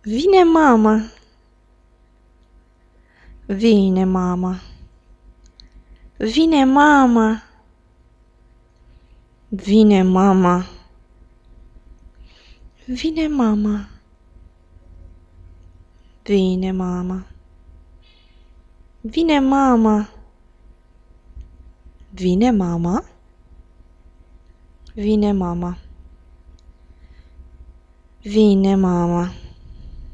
Vine mama. Vine mama. Vine mama. Vine mama. Vine mama. Vine mama. Vine mama. Vine mama. Vine mama. Vine mama.